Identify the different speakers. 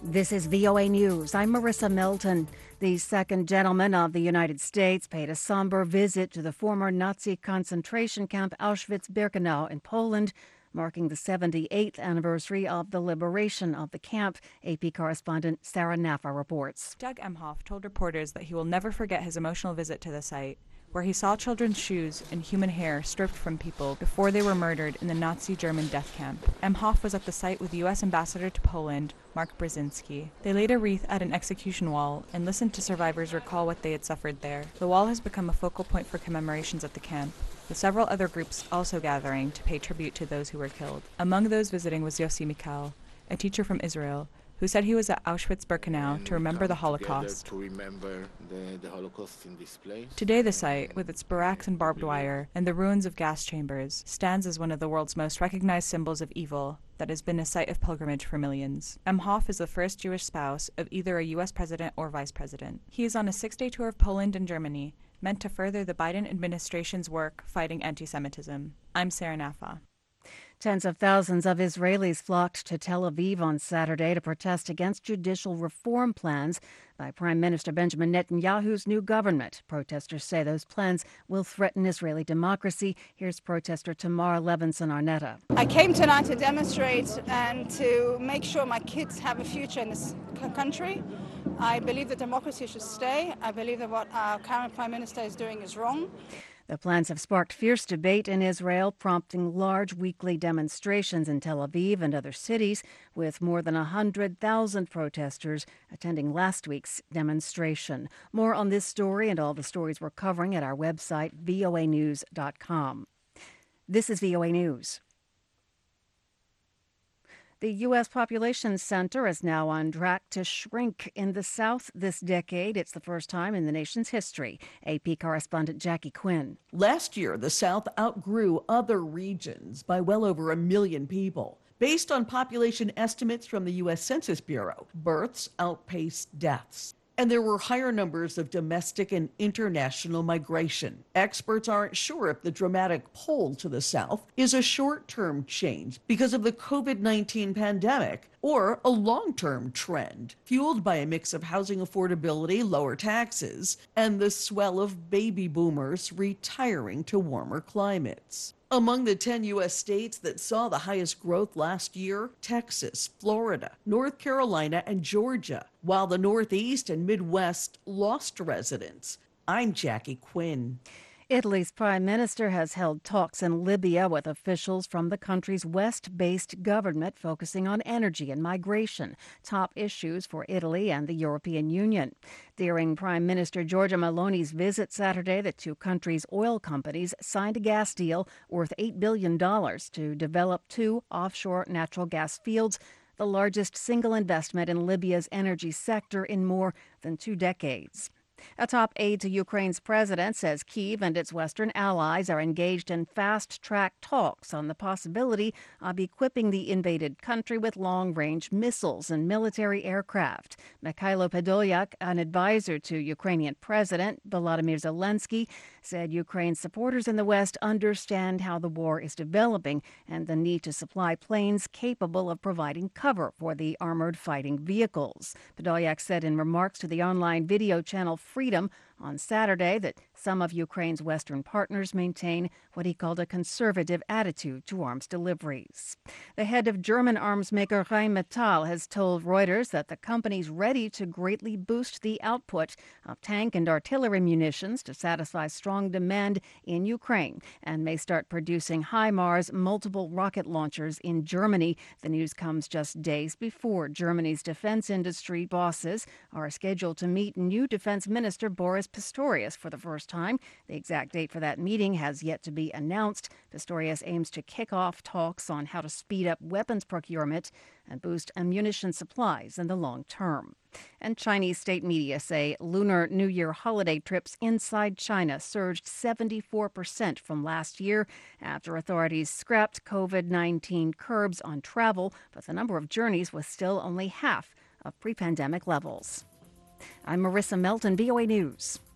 Speaker 1: This is VOA News. I'm Marissa Milton. The second gentleman of the United States paid a somber visit to the former Nazi concentration camp Auschwitz-Birkenau in Poland, marking the 78th anniversary of the liberation of the camp. AP correspondent Sarah Naffa reports.
Speaker 2: Doug Emhoff told reporters that he will never forget his emotional visit to the site, where he saw children's shoes and human hair stripped from people before they were murdered in the Nazi German death camp. Emhoff was at the site with the U.S. ambassador to Poland, Mark Brzezinski. They laid a wreath at an execution wall and listened to survivors recall what they had suffered there. The wall has become a focal point for commemorations at the camp, with several other groups also gathering to pay tribute to those who were killed. Among those visiting was Yossi Mikal, a teacher from Israel, who said he was at Auschwitz-Birkenau to remember the Holocaust.
Speaker 3: The Holocaust in this place.
Speaker 2: Today the site, with its barracks and barbed wire and the ruins of gas chambers, stands as one of the world's most recognized symbols of evil that has been a site of pilgrimage for millions. Emhoff is the first Jewish spouse of either a U.S. president or vice president. He is on a 6-day tour of Poland and Germany, meant to further the Biden administration's work fighting anti-Semitism. I'm Sarah Naffa.
Speaker 1: Tens of thousands of Israelis flocked to Tel Aviv on Saturday to protest against judicial reform plans by Prime Minister Benjamin Netanyahu's new government. Protesters say those plans will threaten Israeli democracy. Here's protester Tamar Levinson-Arnetta.
Speaker 4: I came tonight to demonstrate and to make sure my kids have a future in this country. I believe that democracy should stay. I believe that what our current Prime Minister is doing is wrong.
Speaker 1: The plans have sparked fierce debate in Israel, prompting large weekly demonstrations in Tel Aviv and other cities, with more than 100,000 protesters attending last week's demonstration. More on this story and all the stories we're covering at our website, voanews.com. This is VOA News. The U.S. Population Center is now on track to shrink in the South this decade. It's the first time in the nation's history. AP correspondent Jackie Quinn.
Speaker 5: Last year, the South outgrew other regions by well over 1 million people. Based on population estimates from the U.S. Census Bureau, births outpaced deaths. And there were higher numbers of domestic and international migration. Experts aren't sure if the dramatic pull to the south is a short-term change because of the COVID-19 pandemic or a long-term trend fueled by a mix of housing affordability, lower taxes, and the swell of baby boomers retiring to warmer climates. Among the 10 U.S. states that saw the highest growth last year, Texas, Florida, North Carolina, and Georgia, while the Northeast and Midwest lost residents. I'm Jackie Quinn.
Speaker 1: Italy's prime minister has held talks in Libya with officials from the country's West-based government focusing on energy and migration, top issues for Italy and the European Union. During Prime Minister Giorgia Meloni's visit Saturday, the two countries' oil companies signed a gas deal worth $8 billion to develop 2 offshore natural gas fields, the largest single investment in Libya's energy sector in more than 2 decades. A top aide to Ukraine's president says Kyiv and its Western allies are engaged in fast-track talks on the possibility of equipping the invaded country with long-range missiles and military aircraft. Mikhailo Podolyak, an advisor to Ukrainian President Volodymyr Zelensky, said Ukraine's supporters in the West understand how the war is developing and the need to supply planes capable of providing cover for the armored fighting vehicles. Podolyak said in remarks to the online video channel Freedom on Saturday that some of Ukraine's Western partners maintain what he called a conservative attitude to arms deliveries. The head of German arms maker Rheinmetall has told Reuters that the company's ready to greatly boost the output of tank and artillery munitions to satisfy strong demand in Ukraine and may start producing HIMARS multiple rocket launchers in Germany. The news comes just days before Germany's defense industry bosses are scheduled to meet new Defense Minister Boris Pistorius for the first time. The exact date for that meeting has yet to be announced. Pistorius aims to kick off talks on how to speed up weapons procurement and boost ammunition supplies in the long term. And Chinese state media say Lunar New Year holiday trips inside China surged 74% from last year after authorities scrapped COVID-19 curbs on travel, but the number of journeys was still only half of pre-pandemic levels. I'm Marissa Milton, VOA News.